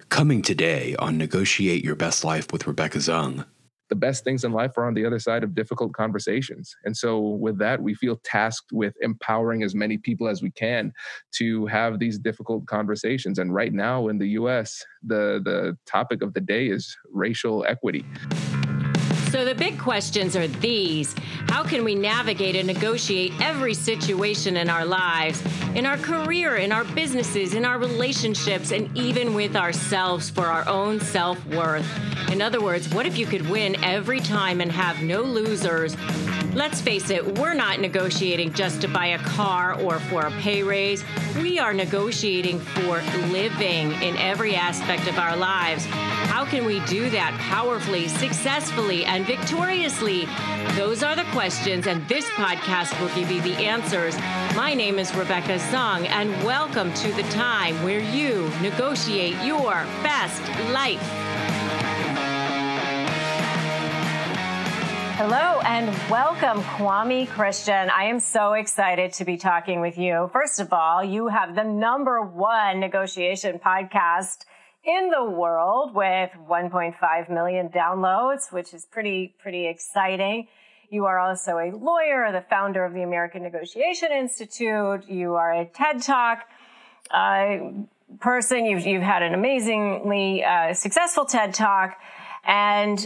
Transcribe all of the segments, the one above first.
Coming today on Negotiate Your Best Life with Rebecca Zung. The best things in life are on the other side of difficult conversations. And so with that, we feel tasked with empowering as many people as we can to have these difficult conversations. And right now in the US, the topic of the day is racial equity. So the big questions are these. How can we navigate and negotiate every situation in our lives, in our career, in our businesses, in our relationships, and even with ourselves for our own self-worth? In other words, what if you could win every time and have no losers? Let's face it, we're not negotiating just to buy a car or for a pay raise. We are negotiating for living in every aspect of our lives. How can we do that powerfully, successfully, and victoriously? Those are the questions, and this podcast will give you the answers. My name is Rebecca Zung, and welcome to the time where you negotiate your best life. Hello and welcome, Kwame Christian. I am so excited to be talking with you. First of all, you have the #1 negotiation podcast in the world with 1.5 million downloads, which is pretty exciting. You are also a lawyer, the founder of the American Negotiation Institute. You are a TED Talk person. You've had an amazingly successful TED Talk, and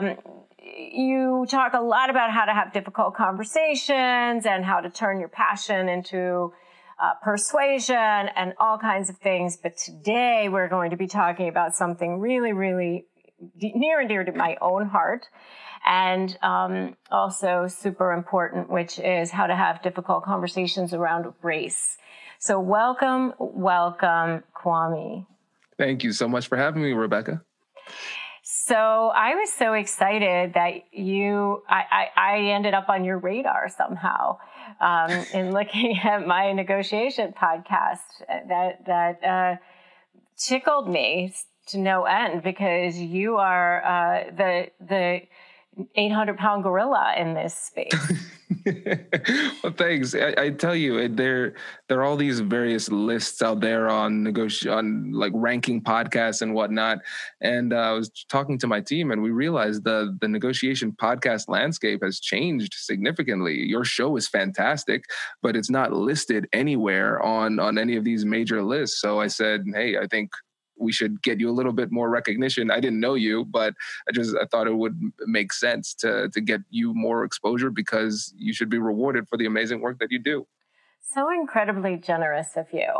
you talk a lot about how to have difficult conversations and how to turn your passion into persuasion and all kinds of things. But today we're going to be talking about something really near and dear to my own heart, and also super important, which is how to have difficult conversations around race. So welcome, Kwame. Thank you so much for having me, Rebecca. So I was so excited that I ended up on your radar somehow in looking at my negotiation podcast. That tickled me to no end, because you are the 800-pound gorilla in this space. Well, thanks. I tell you, there are all these various lists out there on like ranking podcasts and whatnot. And I was talking to my team, and we realized the negotiation podcast landscape has changed significantly. Your show is fantastic, but it's not listed anywhere on any of these major lists. So I said, hey, I think we should get you a little bit more recognition. I didn't know you, but I thought it would make sense to get you more exposure, because you should be rewarded for the amazing work that you do. So incredibly generous of you.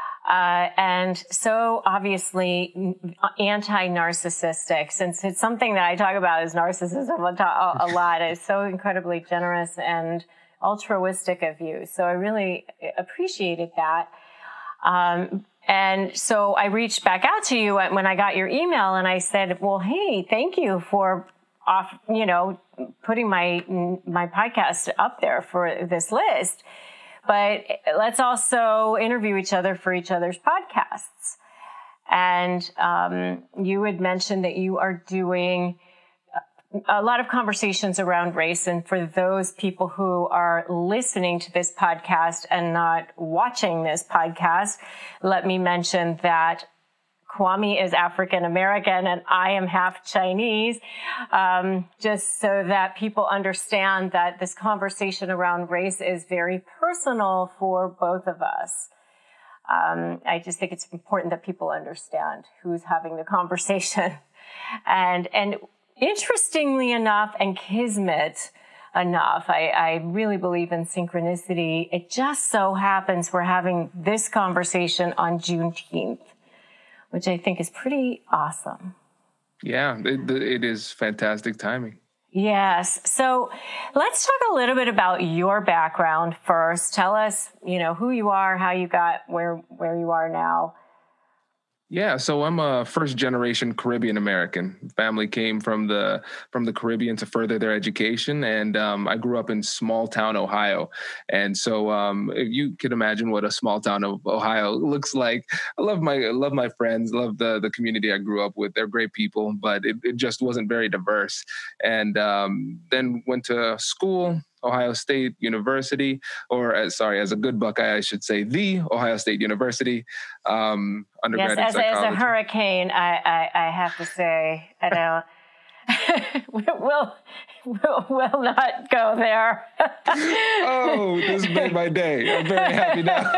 And so obviously anti-narcissistic, since it's something that I talk about is narcissism a lot. It's so incredibly generous and altruistic of you. So I really appreciated that. And so I reached back out to you when I got your email, and I said, well, hey, thank you for putting my podcast up there for this list. But let's also interview each other for each other's podcasts. And you had mentioned that you are doing a lot of conversations around race. And for those people who are listening to this podcast and not watching this podcast, let me mention that Kwame is African American and I am half Chinese, just so that people understand that this conversation around race is very personal for both of us. I just think it's important that people understand who's having the conversation. And interestingly enough, and kismet enough, I really believe in synchronicity. It just so happens we're having this conversation on Juneteenth, which I think is pretty awesome. Yeah, it is fantastic timing. Yes. So let's talk a little bit about your background first. Tell us, who you are, how you got where you are now. Yeah, so I'm a first-generation Caribbean American. Family came from the Caribbean to further their education, and I grew up in small-town Ohio. And so if you can imagine what a small town of Ohio looks like, I love my friends, love the community I grew up with. They're great people, but it just wasn't very diverse. And then went to school, Ohio State University, or as a good Buckeye, I should say, the Ohio State University. Undergrad in psychology. As a hurricane, I have to say, I don't. we'll not go there. Oh, this made my day. I'm very happy now.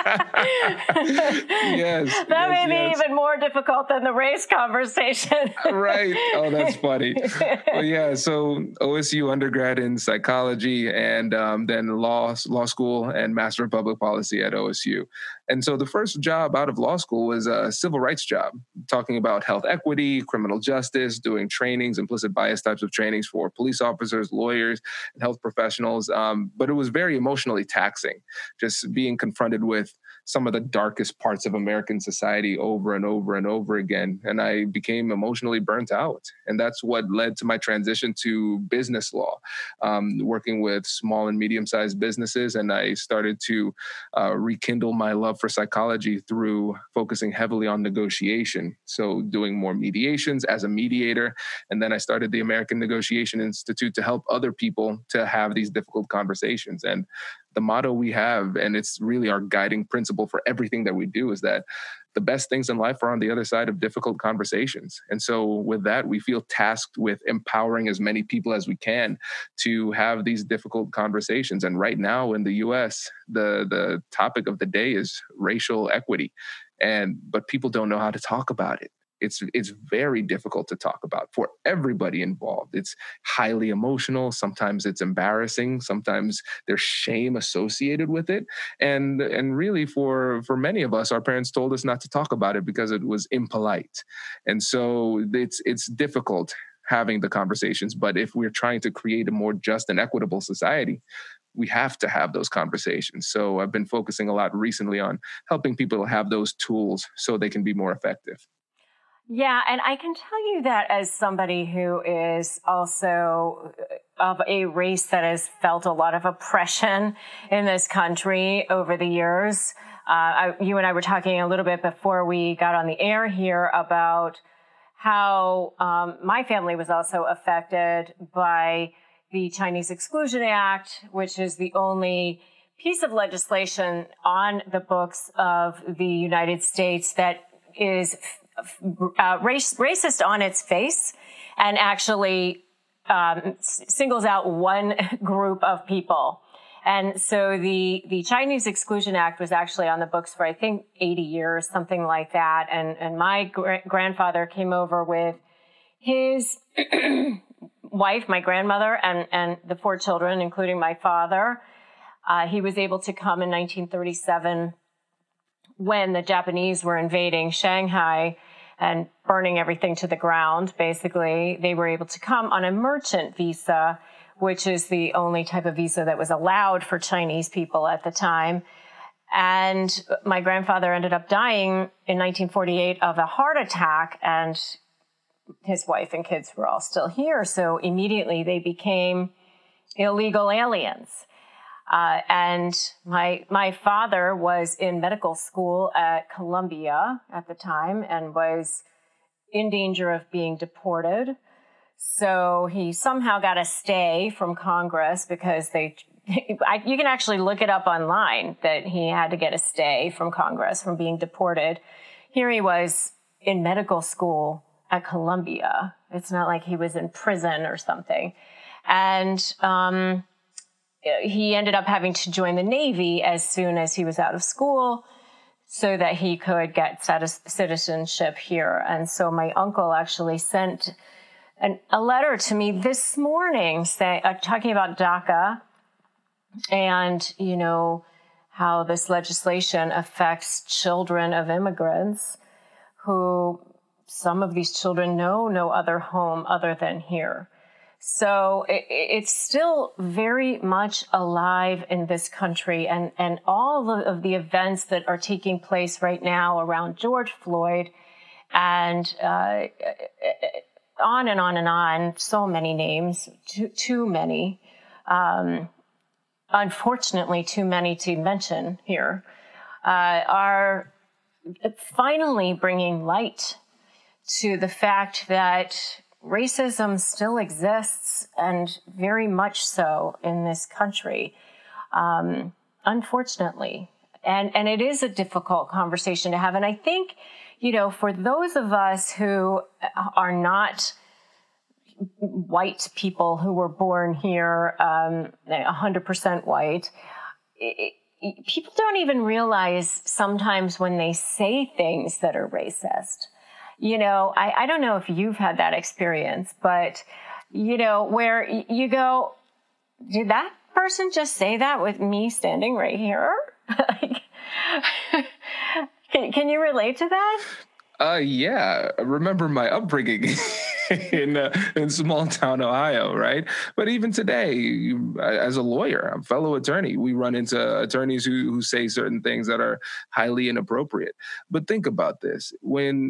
That may be even more difficult than the race conversation. Right. Oh, that's funny. Well, yeah. So OSU undergrad in psychology, and then law school and Master of Public Policy at OSU. And so the first job out of law school was a civil rights job, talking about health equity, criminal justice, doing trainings, implicit bias types of trainings for police officers, lawyers, and health professionals. But it was very emotionally taxing, just being confronted with some of the darkest parts of American society over and over and over again. And I became emotionally burnt out. And that's what led to my transition to business law, working with small and medium-sized businesses. And I started to rekindle my love for psychology through focusing heavily on negotiation. So doing more mediations as a mediator. And then I started the American Negotiation Institute to help other people to have these difficult conversations. And the motto we have, and it's really our guiding principle for everything that we do, is that the best things in life are on the other side of difficult conversations. And so with that, we feel tasked with empowering as many people as we can to have these difficult conversations. And right now in the US, the topic of the day is racial equity. But people don't know how to talk about it. It's very difficult to talk about for everybody involved. It's highly emotional. Sometimes it's embarrassing. Sometimes there's shame associated with it. And really for many of us, our parents told us not to talk about it because it was impolite. And so it's difficult having the conversations. But if we're trying to create a more just and equitable society, we have to have those conversations. So I've been focusing a lot recently on helping people have those tools so they can be more effective. Yeah, and I can tell you that as somebody who is also of a race that has felt a lot of oppression in this country over the years. You and I were talking a little bit before we got on the air here about how my family was also affected by the Chinese Exclusion Act, which is the only piece of legislation on the books of the United States that is racist on its face and actually singles out one group of people. And so the Chinese Exclusion Act was actually on the books for, I think, 80 years, something like that. And my grandfather came over with his wife, my grandmother, and the 4 children, including my father. He was able to come in 1937 when the Japanese were invading Shanghai and burning everything to the ground. Basically, they were able to come on a merchant visa, which is the only type of visa that was allowed for Chinese people at the time. And my grandfather ended up dying in 1948 of a heart attack, and his wife and kids were all still here. So immediately they became illegal aliens. And my father was in medical school at Columbia at the time and was in danger of being deported. So he somehow got a stay from Congress because you can actually look it up online that he had to get a stay from Congress from being deported. Here he was in medical school at Columbia. It's not like he was in prison or something. And, he ended up having to join the Navy as soon as he was out of school so that he could get citizenship here. And so my uncle actually sent a letter to me this morning talking about DACA and, how this legislation affects children of immigrants who some of these children know no other home other than here. So it's still very much alive in this country, and all of the events that are taking place right now around George Floyd and on and on and on, so many names, too many, unfortunately too many to mention here, are finally bringing light to the fact that racism still exists, and very much so in this country, unfortunately. And it is a difficult conversation to have. And I think, for those of us who are not white people who were born here, 100% white, people don't even realize sometimes when they say things that are racist. I don't know if you've had that experience, but, where you go, did that person just say that with me standing right here? Can you relate to that? Yeah. I remember my upbringing in small town Ohio, right? But even today, as a lawyer, I'm a fellow attorney, we run into attorneys who say certain things that are highly inappropriate. But think about this: when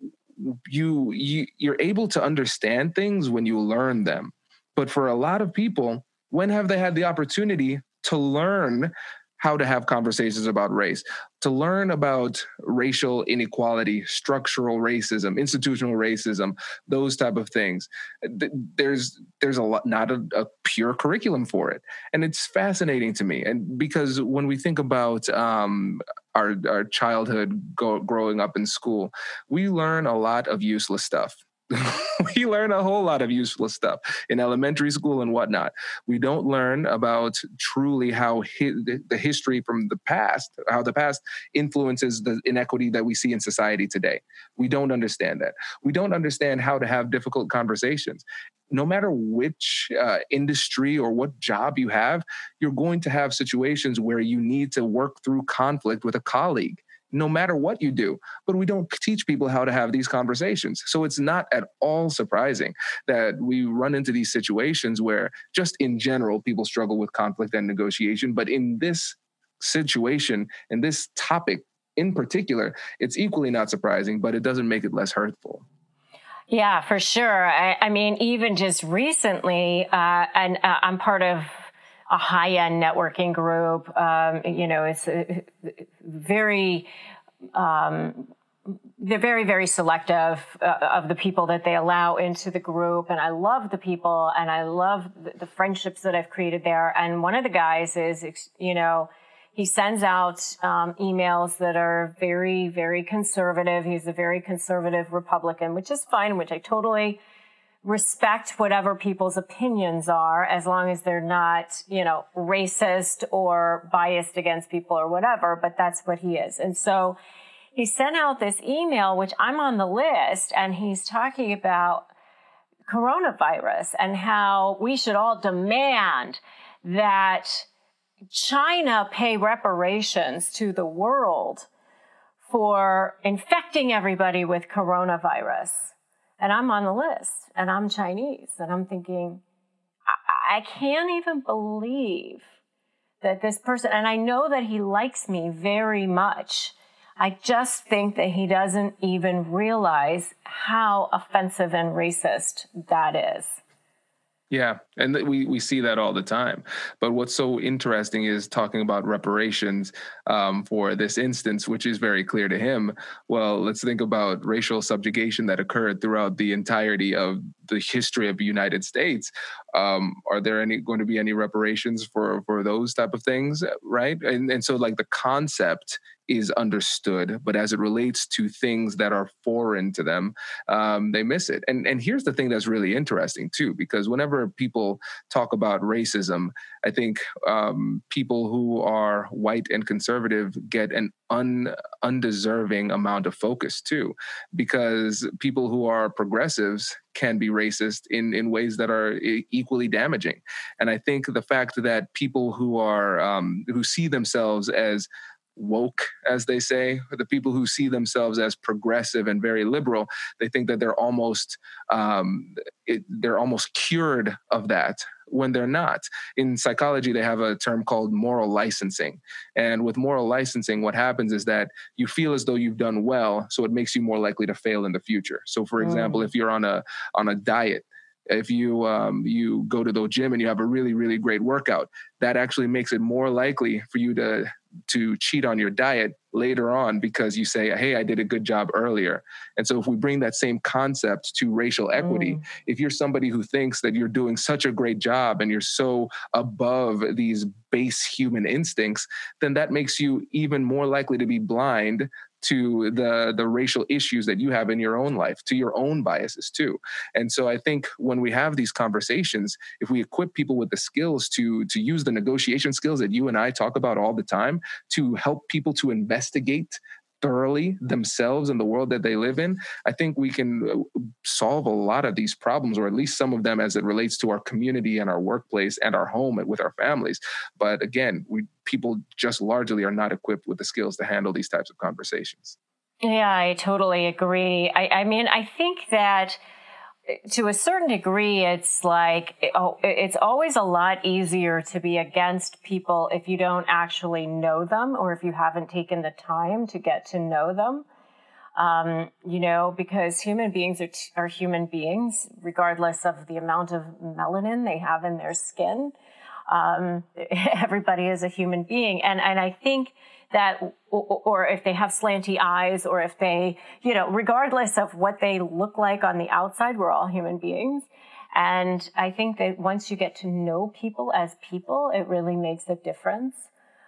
you're able to understand things when you learn them. But for a lot of people, when have they had the opportunity to learn how to have conversations about race, to learn about racial inequality, structural racism, institutional racism, those type of things? There's a lot, not a pure curriculum for it. And it's fascinating to me. And because when we think about our childhood growing up in school, we learn a lot of useless stuff. We learn a whole lot of useless stuff in elementary school and whatnot. We don't learn about truly how the history from the past, how the past influences the inequity that we see in society today. We don't understand that. We don't understand how to have difficult conversations. No matter which industry or what job you have, you're going to have situations where you need to work through conflict with a colleague, no matter what you do. But we don't teach people how to have these conversations. So it's not at all surprising that we run into these situations where just in general, people struggle with conflict and negotiation. But in this situation, and this topic in particular, it's equally not surprising, but it doesn't make it less hurtful. Yeah, for sure. I mean, even just recently, and I'm part of a high-end networking group. It's very, they're very, very selective of the people that they allow into the group. And I love the people, and I love the friendships that I've created there. And one of the guys is, he sends out emails that are very, very conservative. He's a very conservative Republican, which is fine, which I totally respect whatever people's opinions are, as long as they're not, racist or biased against people or whatever, but that's what he is. And so he sent out this email, which I'm on the list, and he's talking about coronavirus and how we should all demand that China pay reparations to the world for infecting everybody with coronavirus. And I'm on the list, and I'm Chinese, and I'm thinking, I can't even believe that this person, and I know that he likes me very much. I just think that he doesn't even realize how offensive and racist that is. Yeah, and we see that all the time. But what's so interesting is talking about reparations for this instance, which is very clear to him. Well, let's think about racial subjugation that occurred throughout the entirety of the history of the United States. Are there going to be any reparations for those type of things, right? And so like the concept is understood, but as it relates to things that are foreign to them, they miss it. And here's the thing that's really interesting too, because whenever people talk about racism, I think people who are white and conservative get an undeserving amount of focus too, because people who are progressives can be racist in ways that are equally damaging. And I think the fact that people who are who see themselves as woke, as they say, the people who see themselves as progressive and very liberal, they think that they're almost cured of that, when they're not. In psychology, they have a term called moral licensing. And with moral licensing, what happens is that you feel as though you've done well, so it makes you more likely to fail in the future. So for example, if you're on a diet, If you go to the gym and you have a really, really great workout, that actually makes it more likely for you to cheat on your diet later on because you say, hey, I did a good job earlier. And so if we bring that same concept to racial equity, if you're somebody who thinks that you're doing such a great job and you're so above these base human instincts, then that makes you even more likely to be blind to the racial issues that you have in your own life, to your own biases too. And so I think when we have these conversations, if we equip people with the skills to use the negotiation skills that you and I talk about all the time to help people to investigate thoroughly themselves and the world that they live in, I think we can solve a lot of these problems, or at least some of them as it relates to our community and our workplace and our home with our families. But again, people just largely are not equipped with the skills to handle these types of conversations. Yeah, I totally agree. I mean, I think that to a certain degree, it's like, it's always a lot easier to be against people if you don't actually know them or if you haven't taken the time to get to know them. Because human beings are human beings, regardless of the amount of melanin they have in their skin. Everybody is a human being. And I think that, or if they have slanty eyes, or if they, regardless of what they look like on the outside, we're all human beings. And I think that once you get to know people as people, it really makes a difference.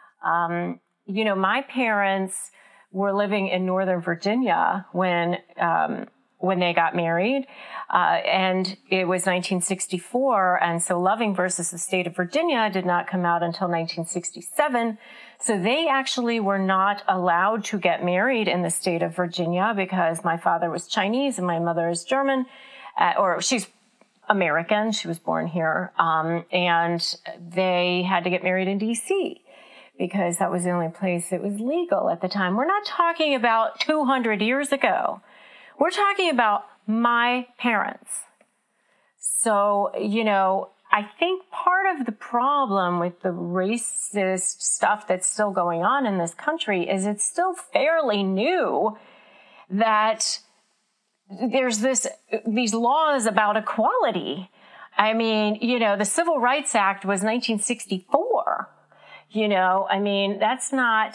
My parents were living in Northern Virginia when they got married, and it was 1964, and so Loving versus the State of Virginia did not come out until 1967, so they actually were not allowed to get married in the state of Virginia because my father was Chinese and my mother is German, or she's American, she was born here, and they had to get married in D.C., because that was the only place it was legal at the time. We're not talking about 200 years ago. We're talking about my parents. So, I think part of the problem with the racist stuff that's still going on in this country is it's still fairly new that there's these laws about equality. I mean, the Civil Rights Act was 1964. That's not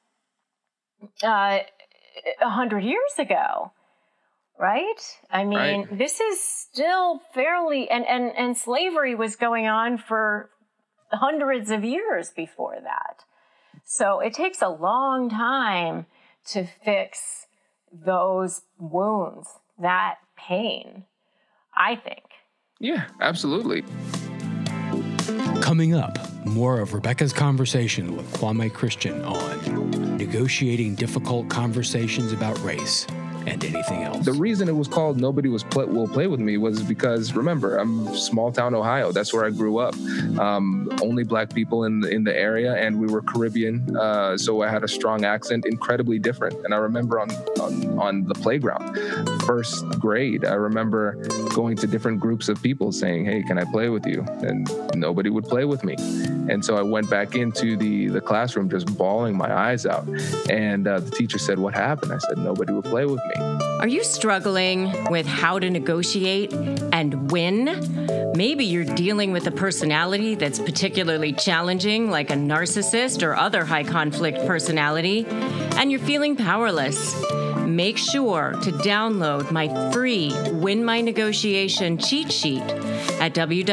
100 years ago. Right? Right. This is still fairly, and slavery was going on for hundreds of years before that. So it takes a long time to fix those wounds, that pain, I think. Yeah, absolutely. Coming up, more of Rebecca's conversation with Kwame Christian on negotiating difficult conversations about race and anything else. The reason it was called Nobody Will Play With Me was because, remember, I'm small town Ohio. That's where I grew up. Only black people in the area, and we were Caribbean, so I had a strong accent, incredibly different. And I remember on the playground, first grade, I remember going to different groups of people saying, hey, can I play with you? And nobody would play with me. And so I went back into the classroom just bawling my eyes out. And the teacher said, what happened? I said, nobody would play with me. Are you struggling with how to negotiate and win? Maybe you're dealing with a personality that's particularly challenging, like a narcissist or other high conflict personality, and you're feeling powerless. Make sure to download my free Win My Negotiation cheat sheet at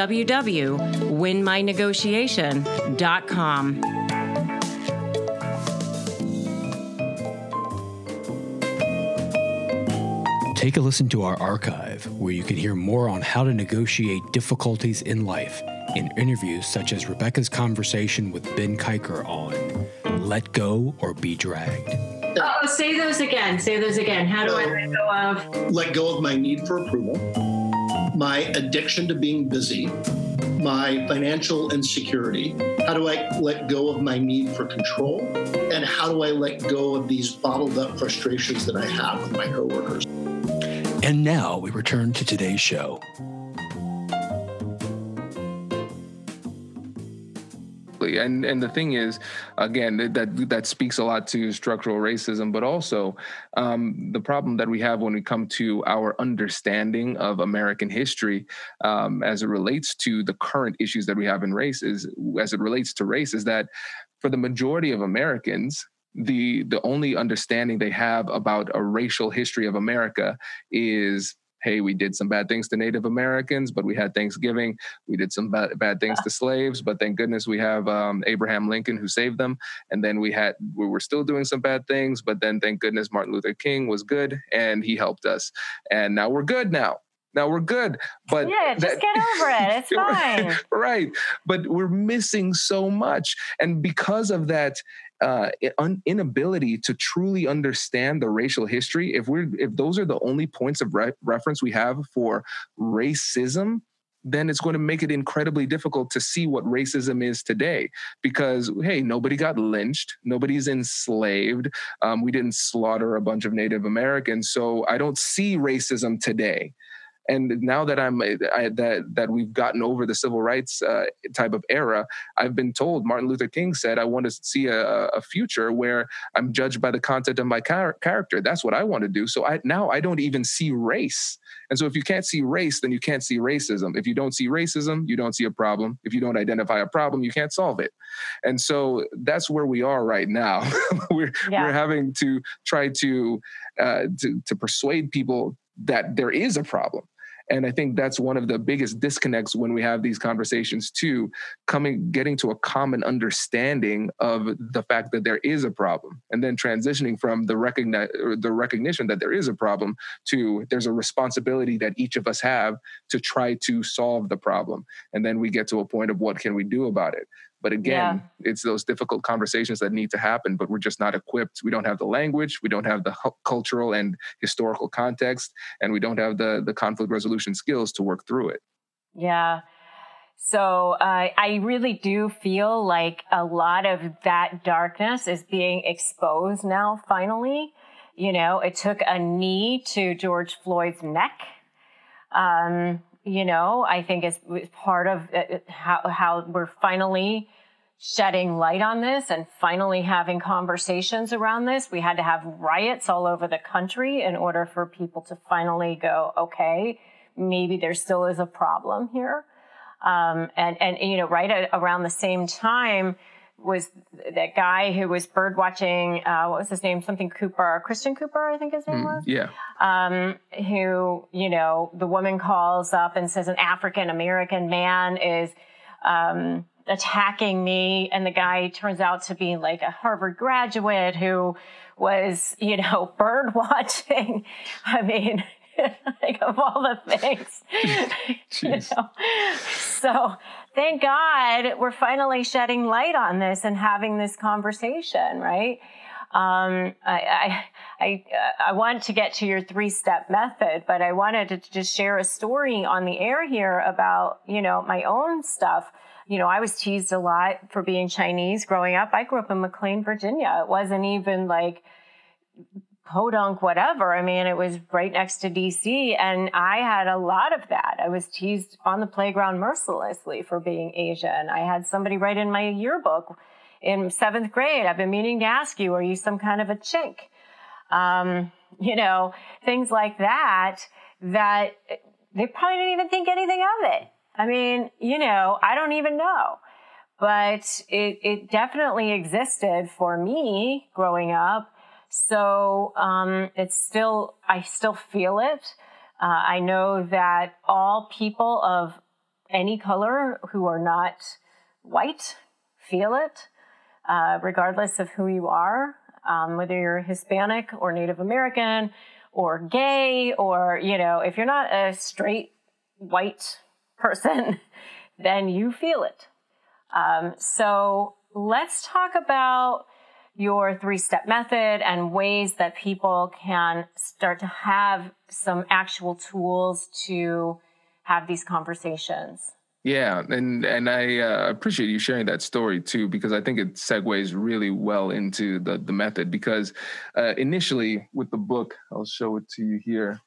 www.winmynegotiation.com. Take a listen to our archive, where you can hear more on how to negotiate difficulties in life in interviews such as Rebecca's conversation with Ben Kiker on Let Go or Be Dragged. Oh, say those again. How do I let go of? Let go of my need for approval, my addiction to being busy, my financial insecurity. How do I let go of my need for control? And how do I let go of these bottled up frustrations that I have with my coworkers? And now we return to today's show. exactly. And the thing is, again, that speaks a lot to structural racism, but also the problem that we have when we come to our understanding of American history as it relates to the current issues that we have in race is, as it relates to race, is that for the majority of Americans, the only understanding they have about a racial history of America is, hey, we did some bad things to Native Americans, but we had Thanksgiving. We did some bad things to slaves, but thank goodness we have Abraham Lincoln who saved them. And then we were still doing some bad things, but then thank goodness Martin Luther King was good and he helped us. And now we're good now. Now we're good, but yeah, just get over it. It's fine. Right. But we're missing so much. And because of that inability to truly understand the racial history, if those are the only points of reference we have for racism, then it's going to make it incredibly difficult to see what racism is today. Because, hey, nobody got lynched. Nobody's enslaved. We didn't slaughter a bunch of Native Americans. So I don't see racism today. And now that that we've gotten over the civil rights type of era, I've been told, Martin Luther King said, I want to see a future where I'm judged by the content of my character. That's what I want to do. So now I don't even see race. And so if you can't see race, then you can't see racism. If you don't see racism, you don't see a problem. If you don't identify a problem, you can't solve it. And so that's where we are right now. We're having to try to persuade people that there is a problem. And I think that's one of the biggest disconnects when we have these conversations too, getting to a common understanding of the fact that there is a problem, and then transitioning from the recognition that there is a problem to there's a responsibility that each of us have to try to solve the problem. And then we get to a point of what can we do about it? But again, it's those difficult conversations that need to happen, but we're just not equipped. We don't have the language, we don't have the cultural and historical context, and we don't have the conflict resolution skills to work through it. Yeah. So I really do feel like a lot of that darkness is being exposed now, finally. You know, it took a knee to George Floyd's neck. You know, I think it's part of how we're finally shedding light on this and finally having conversations around this. We had to have riots all over the country in order for people to finally go, okay, maybe there still is a problem here. And you know, right around the same time was that guy who was bird watching, what was his name? Something Cooper, Christian Cooper, I think his name was. Yeah. Who, you know, the woman calls up and says an African-American man is attacking me. And the guy turns out to be like a Harvard graduate who was, you know, bird watching. I mean, like of all the things. You know? So thank God we're finally shedding light on this and having this conversation, right? I want to get to your 3-step method, but I wanted to just share a story on the air here about, you know, my own stuff. You know, I was teased a lot for being Chinese growing up. I grew up in McLean, Virginia. It wasn't even like podunk, whatever. I mean, it was right next to DC, and I had a lot of that. I was teased on the playground mercilessly for being Asian. I had somebody write in my yearbook in 7th grade, I've been meaning to ask you, are you some kind of a chink? You know, things like that they probably didn't even think anything of it. I mean, you know, I don't even know. But it definitely existed for me growing up. So I still feel it. I know that all people of any color who are not white feel it, regardless of who you are, whether you're Hispanic or Native American or gay, or, you know, if you're not a straight white person, then you feel it. So let's talk about your 3-step method and ways that people can start to have some actual tools to have these conversations. Yeah, and I appreciate you sharing that story too, because I think it segues really well into the method. Because initially with the book, I'll show it to you here.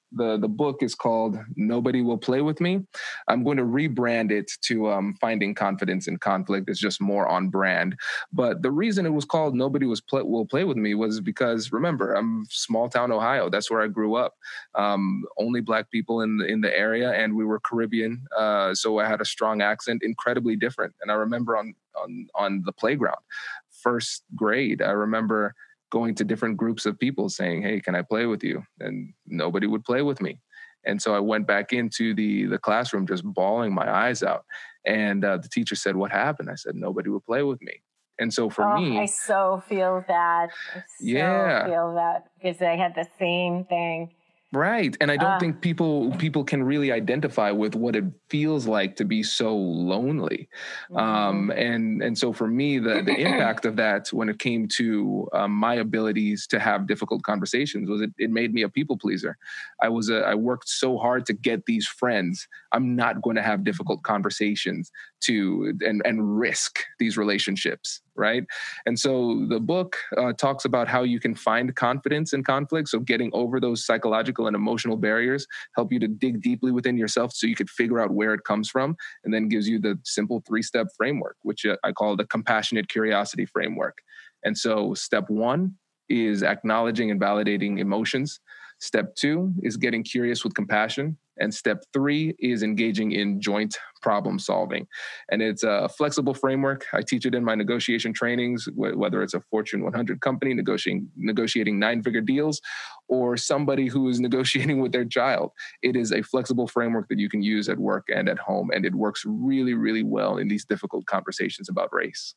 The book is called Nobody Will Play With Me. I'm going to rebrand it to Finding Confidence in Conflict. It's just more on brand. But the reason it was called Nobody Will Play With Me was because, remember, I'm small town Ohio. That's where I grew up. Only Black people in the area, and we were Caribbean. So I had a strong accent, incredibly different. And I remember on the playground, first grade, I remember going to different groups of people saying, hey, can I play with you? And nobody would play with me. And so I went back into the classroom just bawling my eyes out. And the teacher said, what happened? I said, nobody would play with me. And so for me... I so feel that. Feel that because I had the same thing. Right. And I don't think people can really identify with what it feels like to be so lonely. And so for me, the impact of that when it came to my abilities to have difficult conversations was it made me a people pleaser. I worked so hard to get these friends. I'm not going to have difficult conversations and risk these relationships. Right. And so the book talks about how you can find confidence in conflict. So getting over those psychological and emotional barriers help you to dig deeply within yourself so you could figure out where it comes from, and then gives you the simple 3-step framework, which I call the compassionate curiosity framework. And so step 1 is acknowledging and validating emotions. Step 2 is getting curious with compassion. And step 3 is engaging in joint problem solving. And it's a flexible framework. I teach it in my negotiation trainings, whether it's a Fortune 100 company negotiating 9-figure deals or somebody who is negotiating with their child. It is a flexible framework that you can use at work and at home. And it works really, really well in these difficult conversations about race.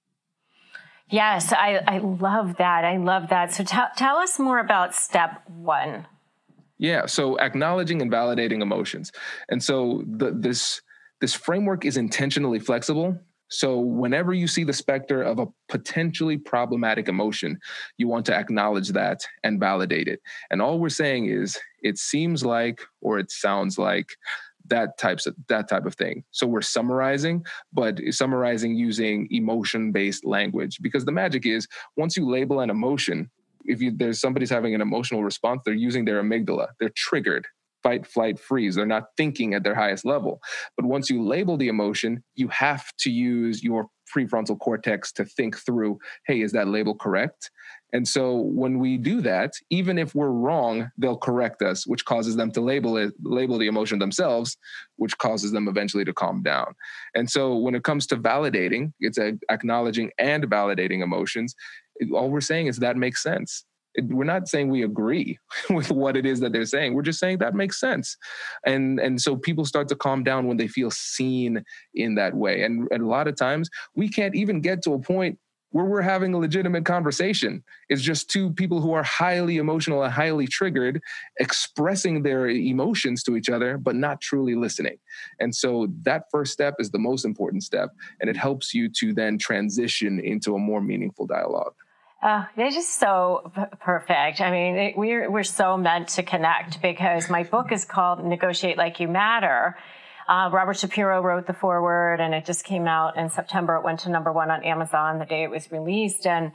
Yes, I love that. I love that. So tell us more about step 1. Yeah, so acknowledging and validating emotions. And so this framework is intentionally flexible. So whenever you see the specter of a potentially problematic emotion, you want to acknowledge that and validate it. And all we're saying is it seems like, or it sounds like, that type of thing. So we're summarizing, but summarizing using emotion-based language, because the magic is once you label an emotion, there's somebody's having an emotional response, they're using their amygdala, they're triggered, fight, flight, freeze. They're not thinking at their highest level. But once you label the emotion, you have to use your prefrontal cortex to think through, hey, is that label correct? And so when we do that, even if we're wrong, they'll correct us, which causes them to label the emotion themselves, which causes them eventually to calm down. And so when it comes to validating, it's acknowledging and validating emotions. All we're saying is that makes sense. We're not saying we agree with what it is that they're saying. We're just saying that makes sense. And so people start to calm down when they feel seen in that way. And a lot of times we can't even get to a point where we're having a legitimate conversation. It's just two people who are highly emotional and highly triggered, expressing their emotions to each other, but not truly listening. And so that first step is the most important step, and it helps you to then transition into a more meaningful dialogue. They're just so perfect. I mean, we're so meant to connect because my book is called Negotiate Like You Matter. Robert Shapiro wrote the foreword, and it just came out in September. It went to #1 on Amazon the day it was released. And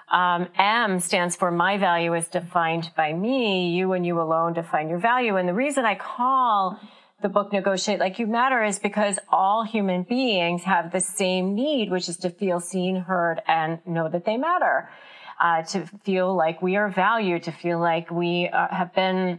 M stands for My Value is Defined by Me. You and you alone define your value. And the reason I call the book Negotiate Like You Matter is because all human beings have the same need, which is to feel seen, heard, and know that they matter. To feel like we are valued, to feel like we have been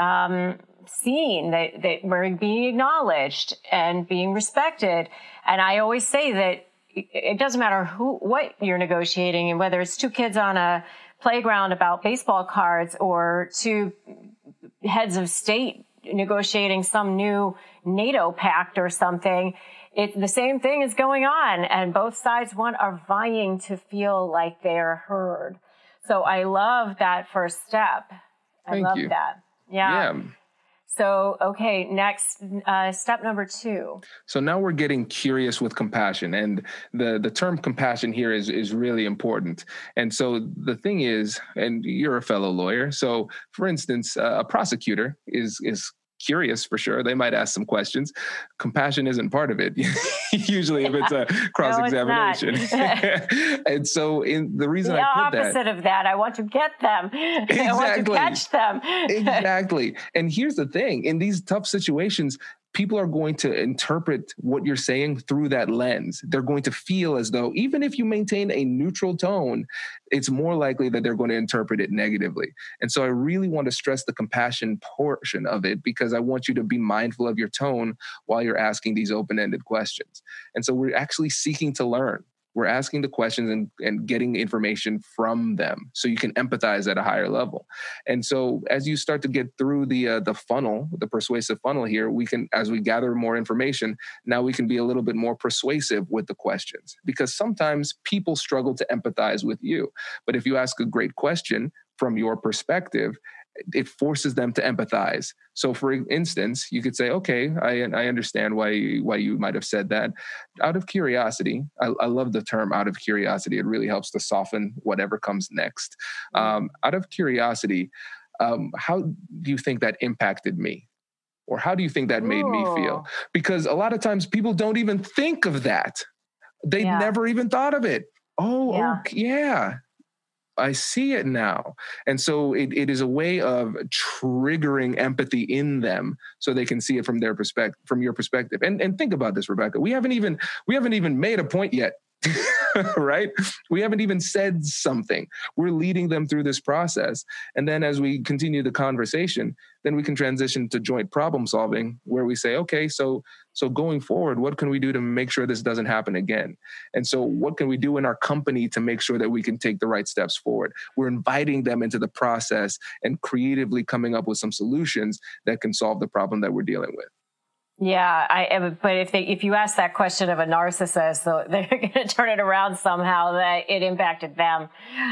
seen, that we're being acknowledged and being respected. And I always say that it doesn't matter what you're negotiating, and whether it's two kids on a playground about baseball cards or two heads of state negotiating some new NATO pact or something. The same thing is going on, and both sides are vying to feel like they're heard. So I love that first step. I love that. Yeah. So, okay, next, step number 2. So now we're getting curious with compassion, and the term compassion here is really important. And so the thing is, and you're a fellow lawyer, so for instance, a prosecutor is curious for sure. They might ask some questions. Compassion isn't part of it. Usually if it's a cross-examination. No, and so the reason I put that. The opposite of that, I want to get them. Exactly. I want to catch them. Exactly. And here's the thing. In these tough situations, people are going to interpret what you're saying through that lens. They're going to feel as though, even if you maintain a neutral tone, it's more likely that they're going to interpret it negatively. And so I really want to stress the compassion portion of it, because I want you to be mindful of your tone while you're asking these open-ended questions. And so we're actually seeking to learn. We're asking the questions and getting information from them so you can empathize at a higher level. And so as you start to get through the funnel, the persuasive funnel here, we can, as we gather more information, now we can be a little bit more persuasive with the questions, because sometimes people struggle to empathize with you. But if you ask a great question from your perspective, it forces them to empathize. So for instance, you could say, okay, I understand why you might have said that. Out of curiosity, I love the term out of curiosity. It really helps to soften whatever comes next. Out of curiosity, how do you think that impacted me? Or how do you think that made me feel? Because a lot of times people don't even think of that. They never even thought of it. Okay, I see it now. And so it is a way of triggering empathy in them so they can see it from their perspective, from your perspective. And think about this, Rebecca. We haven't even made a point yet. Right? We haven't even said something. We're leading them through this process. And then as we continue the conversation, then we can transition to joint problem solving, where we say, okay, so going forward, what can we do to make sure this doesn't happen again? And so what can we do in our company to make sure that we can take the right steps forward? We're inviting them into the process and creatively coming up with some solutions that can solve the problem that we're dealing with. Yeah, but if you ask that question of a narcissist, they're going to turn it around somehow that it impacted them.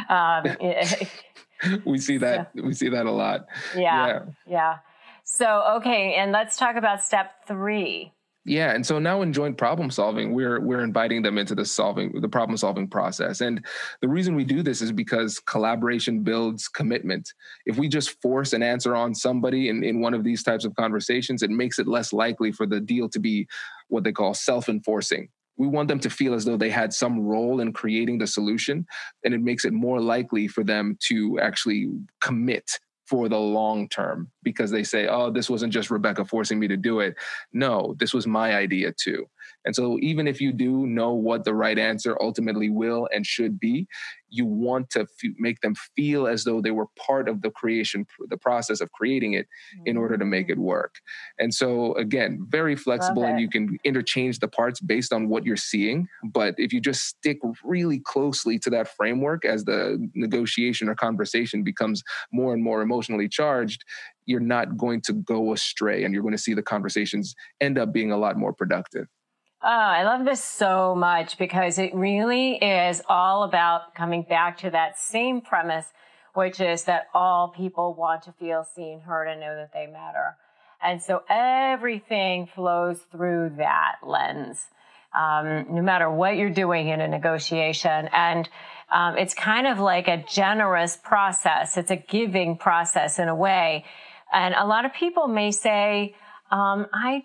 We see that. We see that a lot. Yeah. So, okay, and let's talk about step 3. Yeah, and so now in joint problem solving, we're inviting them into the problem solving process. And the reason we do this is because collaboration builds commitment. If we just force an answer on somebody in one of these types of conversations, it makes it less likely for the deal to be what they call self-enforcing. We want them to feel as though they had some role in creating the solution, and it makes it more likely for them to actually commit for the long term, because they say, oh, this wasn't just Rebecca forcing me to do it. No, this was my idea too. And so even if you do know what the right answer ultimately will and should be, you want to make them feel as though they were part of the process of creating it in order to make it work. And so again, very flexible, and you can interchange the parts based on what you're seeing. But if you just stick really closely to that framework as the negotiation or conversation becomes more and more emotionally charged, you're not going to go astray, and you're going to see the conversations end up being a lot more productive. Oh, I love this so much, because it really is all about coming back to that same premise, which is that all people want to feel seen, heard, and know that they matter. And so everything flows through that lens, no matter what you're doing in a negotiation. And it's kind of like a generous process. It's a giving process in a way. And a lot of people may say, I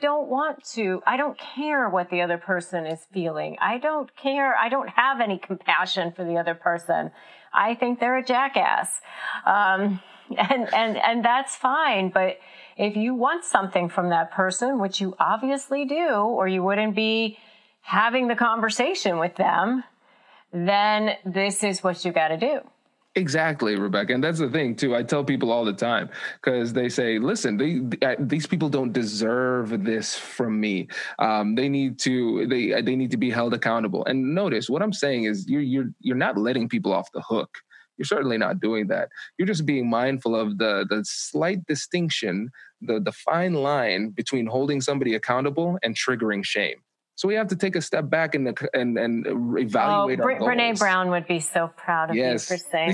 don't care what the other person is feeling. I don't care. I don't have any compassion for the other person. I think they're a jackass. And that's fine. But if you want something from that person, which you obviously do, or you wouldn't be having the conversation with them, then this is what you got to do. Exactly, Rebecca. And that's the thing, too. I tell people all the time, because they say, listen, these people don't deserve this from me. They need to be held accountable. And notice what I'm saying is you're not letting people off the hook. You're certainly not doing that. You're just being mindful of the slight distinction, the fine line between holding somebody accountable and triggering shame. So we have to take a step back and evaluate our goals. Brene Brown would be so proud of you for saying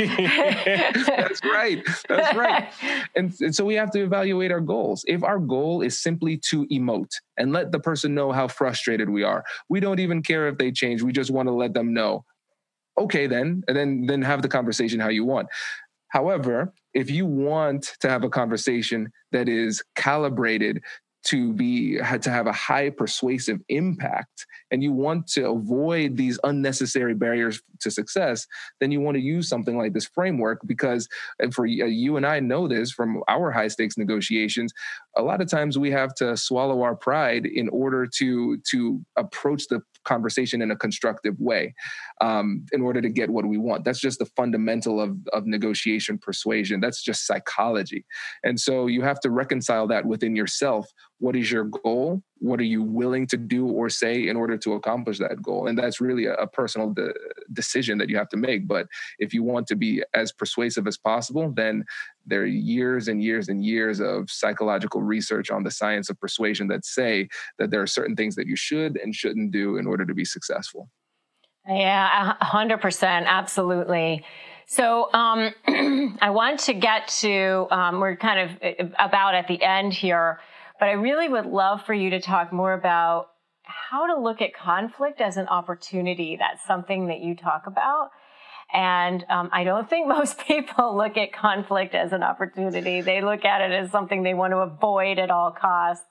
that. That's right. That's right. And so we have to evaluate our goals. If our goal is simply to emote and let the person know how frustrated we are, we don't even care if they change. We just want to let them know. Okay, then, and then have the conversation how you want. However, if you want to have a conversation that is calibrated to have a high persuasive impact, and you want to avoid these unnecessary barriers to success, then you want to use something like this framework, because, and for you and I know this from our high stakes negotiations, a lot of times we have to swallow our pride in order to approach the conversation in a constructive way, in order to get what we want. That's just the fundamental of negotiation persuasion. That's just psychology. And so you have to reconcile that within yourself. What is your goal? What are you willing to do or say in order to accomplish that goal? And that's really a personal decision that you have to make. But if you want to be as persuasive as possible, then there are years and years and years of psychological research on the science of persuasion that say that there are certain things that you should and shouldn't do in order to be successful. Yeah, 100%. Absolutely. So I want to get to, we're kind of about at the end here, but I really would love for you to talk more about how to look at conflict as an opportunity. That's something that you talk about. And I don't think most people look at conflict as an opportunity. They look at it as something they want to avoid at all costs.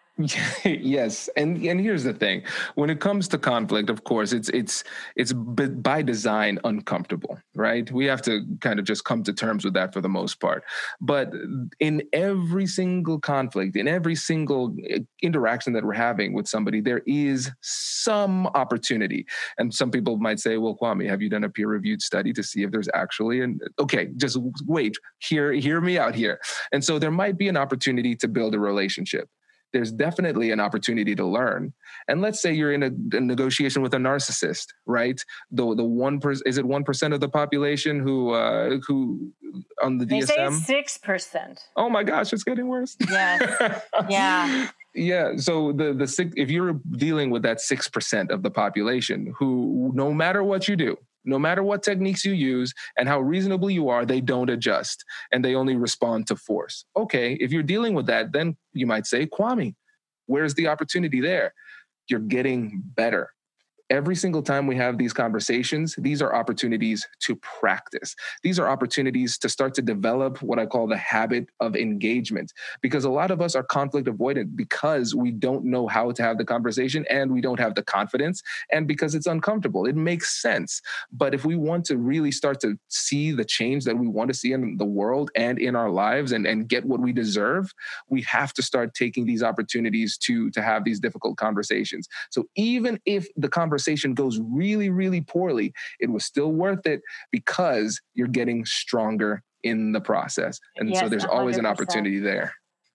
Yes. And here's the thing. When it comes to conflict, of course, it's by design uncomfortable, right? We have to kind of just come to terms with that for the most part. But in every single conflict, in every single interaction that we're having with somebody, there is some opportunity. And some people might say, well, Kwame, have you done a peer-reviewed study to see if there's actually okay, just wait, hear me out here. And so there might be an opportunity to build a relationship. There's definitely an opportunity to learn. And let's say you're in a negotiation with a narcissist, right? The 1%, is it 1% of the population who on the DSM? They say 6%. Oh my gosh, it's getting worse. Yes. Yeah. Yeah. So if you're dealing with that 6% of the population who, no matter what you do, no matter what techniques you use and how reasonable you are, they don't adjust and they only respond to force. Okay, if you're dealing with that, then you might say, Kwame, where's the opportunity there? You're getting better. Every single time we have these conversations, these are opportunities to practice. These are opportunities to start to develop what I call the habit of engagement, because a lot of us are conflict avoidant because we don't know how to have the conversation and we don't have the confidence and because it's uncomfortable. It makes sense. But if we want to really start to see the change that we want to see in the world and in our lives and get what we deserve, we have to start taking these opportunities to have these difficult conversations. So even if the conversation goes really, really poorly, it was still worth it because you're getting stronger in the process. And yes, so there's 100%. Always an opportunity there.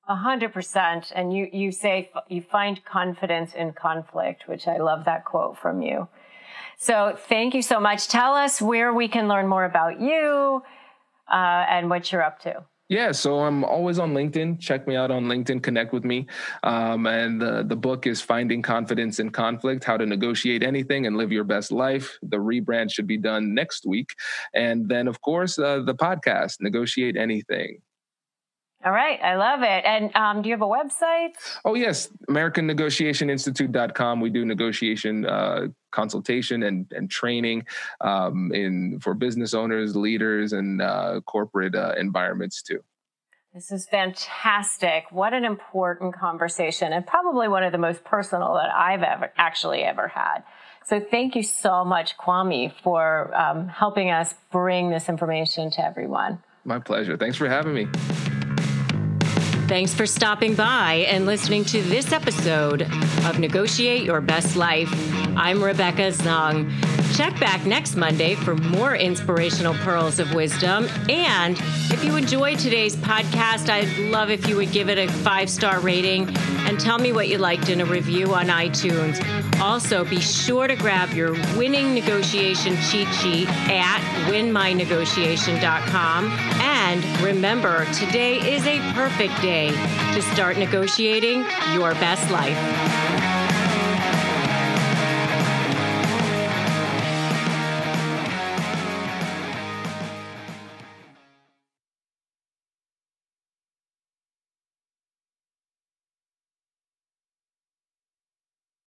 100%. And you say you find confidence in conflict, which I love that quote from you. So thank you so much. Tell us where we can learn more about you and what you're up to. Yeah, so I'm always on LinkedIn. Check me out on LinkedIn, connect with me. And the book is Finding Confidence in Conflict, How to Negotiate Anything and Live Your Best Life. The rebrand should be done next week. And then, of course, the podcast, Negotiate Anything. All right. I love it. And do you have a website? Oh, yes. AmericanNegotiationInstitute.com. We do negotiation consultation and training for business owners, leaders, and corporate environments too. This is fantastic. What an important conversation, and probably one of the most personal that I've ever had. So thank you so much, Kwame, for helping us bring this information to everyone. My pleasure. Thanks for having me. Thanks for stopping by and listening to this episode of Negotiate Your Best Life. I'm Rebecca Zung. Check back next Monday for more inspirational pearls of wisdom. And if you enjoyed today's podcast, I'd love if you would give it a 5-star rating and tell me what you liked in a review on iTunes. Also, be sure to grab your winning negotiation cheat sheet at winmynegotiation.com. And remember, today is a perfect day to start negotiating your best life.